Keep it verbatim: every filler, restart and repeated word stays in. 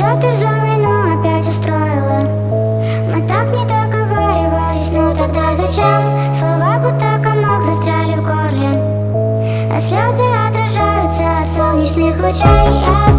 что ты за войну опять устроила? Мы так не договаривались, ну тогда зачем? Слова будто комок застряли в горле, а слезы отражаются от солнечных лучей.